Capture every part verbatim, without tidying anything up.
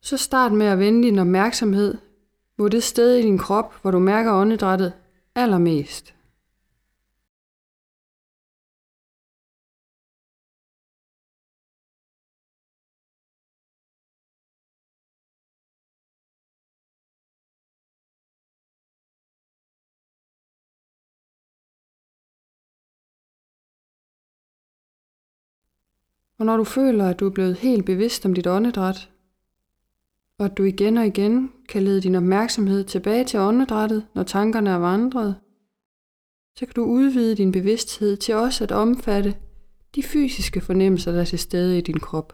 så start med at vende din opmærksomhed mod det sted i din krop, hvor du mærker åndedrættet allermest. Og når du føler, at du er blevet helt bevidst om dit åndedræt, og at du igen og igen kan lede din opmærksomhed tilbage til åndedrættet, når tankerne er vandret, så kan du udvide din bevidsthed til også at omfatte de fysiske fornemmelser, der er til stede i din krop.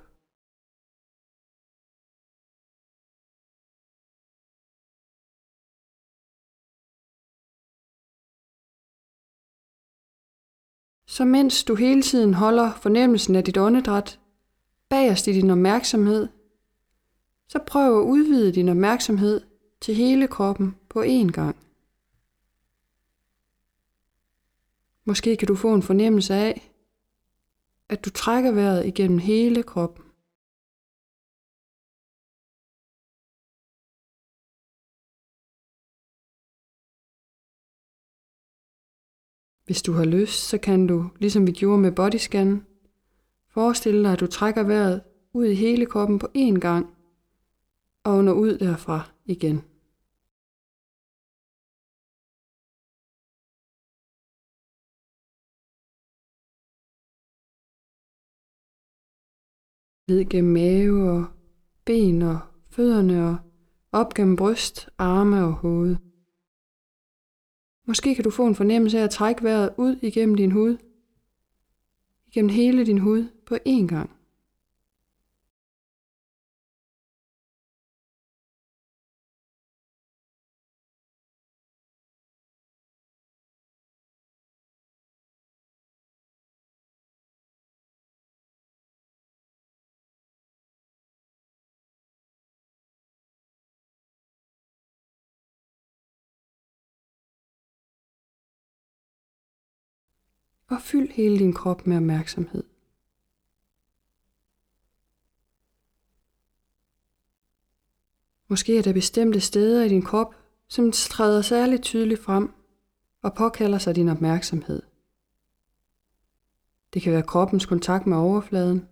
Så mens du hele tiden holder fornemmelsen af dit åndedræt bagerst i din opmærksomhed, så prøv at udvide din opmærksomhed til hele kroppen på én gang. Måske kan du få en fornemmelse af, at du trækker vejret igennem hele kroppen. Hvis du har lyst, så kan du, ligesom vi gjorde med bodyscan, forestille dig, at du trækker vejret ud i hele kroppen på én gang, og ånder ud derfra igen. Ned gennem mave og ben og fødderne og op gennem bryst, arme og hoved. Måske kan du få en fornemmelse af at trække vejret ud igennem din hud, igennem hele din hud på én gang. Og fyld hele din krop med opmærksomhed. Måske er der bestemte steder i din krop, som træder særligt tydeligt frem og påkalder sig din opmærksomhed. Det kan være kroppens kontakt med overfladen.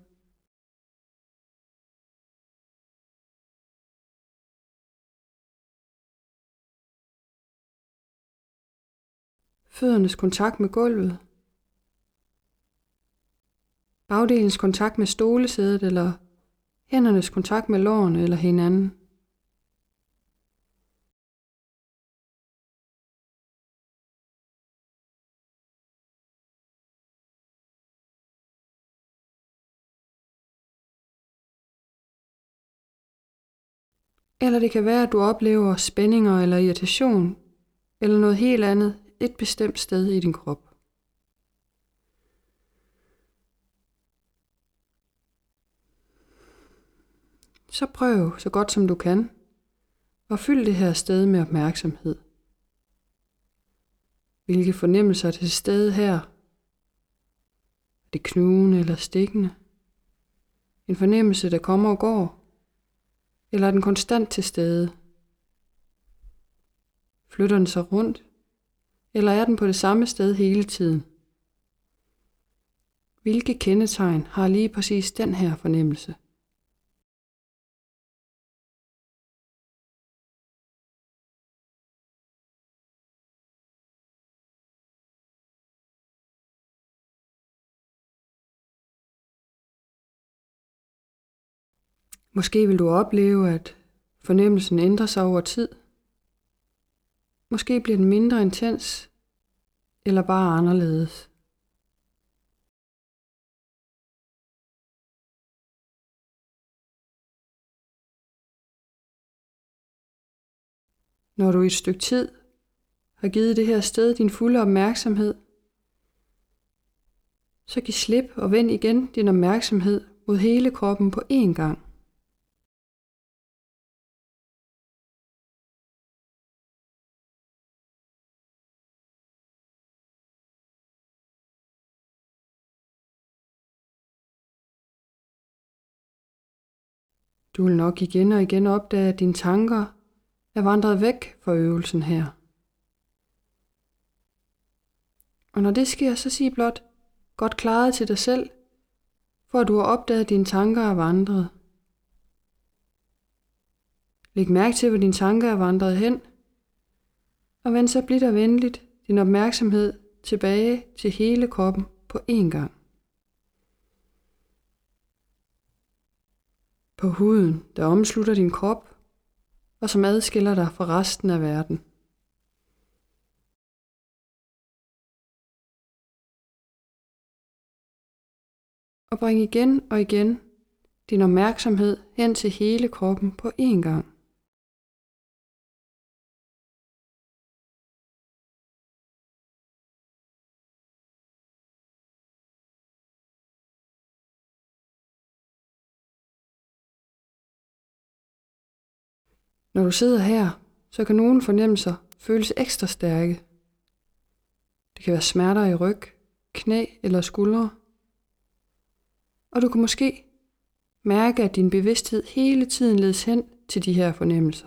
Føddernes kontakt med gulvet. Bagdelens kontakt med stolesædet eller hændernes kontakt med lårene eller hinanden. Eller det kan være, at du oplever spændinger eller irritation, eller noget helt andet et bestemt sted i din krop. Så prøv så godt som du kan at fylde det her sted med opmærksomhed. Hvilke fornemmelser er til stede her? Er det knugende eller stikkende? En fornemmelse, der kommer og går? Eller er den konstant til stede? Flytter den sig rundt? Eller er den på det samme sted hele tiden? Hvilke kendetegn har lige præcis den her fornemmelse? Måske vil du opleve, at fornemmelsen ændrer sig over tid. Måske bliver den mindre intens, eller bare anderledes. Når du i et stykke tid har givet det her sted din fulde opmærksomhed, så giv slip og vend igen din opmærksomhed mod hele kroppen på én gang. Du vil nok igen og igen opdage, at dine tanker er vandret væk fra øvelsen her. Og når det sker, så sig blot godt klaret til dig selv, for at du har opdaget, at dine tanker er vandret. Læg mærke til, hvor dine tanker er vandret hen, og vend så blidt og venligt din opmærksomhed tilbage til hele kroppen på én gang. På huden, der omslutter din krop, og som adskiller dig fra resten af verden. Og bring igen og igen din opmærksomhed hen til hele kroppen på én gang. Når du sidder her, så kan nogle fornemmelser føles ekstra stærke. Det kan være smerter i ryg, knæ eller skuldre. Og du kan måske mærke, at din bevidsthed hele tiden ledes hen til de her fornemmelser.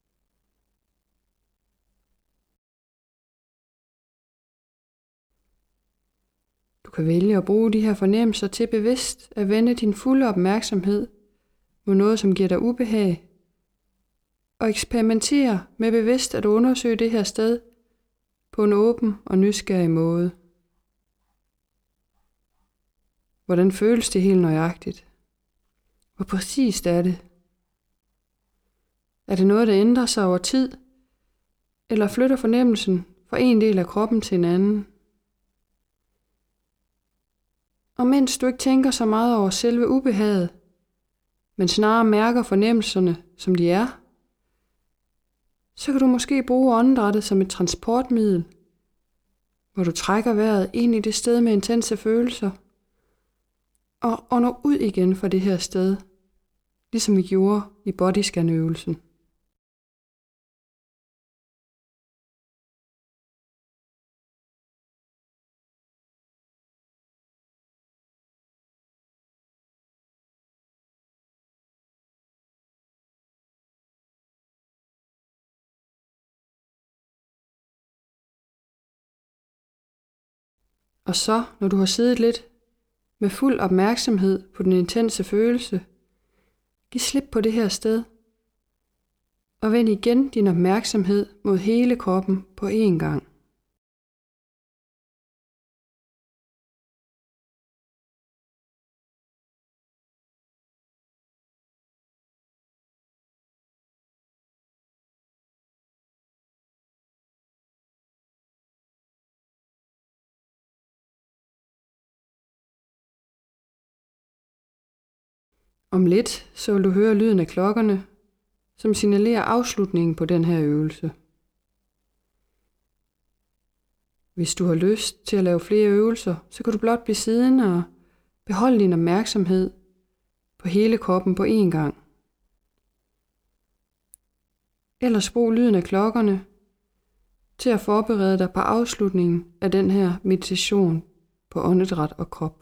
Du kan vælge at bruge de her fornemmelser til bevidst at vende din fulde opmærksomhed mod noget, som giver dig ubehag, og eksperimentere med bevidst at undersøge det her sted på en åben og nysgerrig måde. Hvordan føles det helt nøjagtigt? Hvor præcist er det? Er det noget, der ændrer sig over tid, eller flytter fornemmelsen fra en del af kroppen til en anden? Og mens du ikke tænker så meget over selve ubehaget, men snarere mærker fornemmelserne, som de er, så kan du måske bruge åndedrættet som et transportmiddel, hvor du trækker vejret ind i det sted med intense følelser, og ånder ud igen fra det her sted, ligesom vi gjorde i bodyscan-øvelsen. Og så, når du har siddet lidt med fuld opmærksomhed på den intense følelse, giv slip på det her sted, og vend igen din opmærksomhed mod hele kroppen på én gang. Om lidt så vil du høre lyden af klokkerne, som signalerer afslutningen på den her øvelse. Hvis du har lyst til at lave flere øvelser, så kan du blot blive siddende og beholde din opmærksomhed på hele kroppen på én gang. Ellers brug lyden af klokkerne til at forberede dig på afslutningen af den her meditation på åndedræt og krop.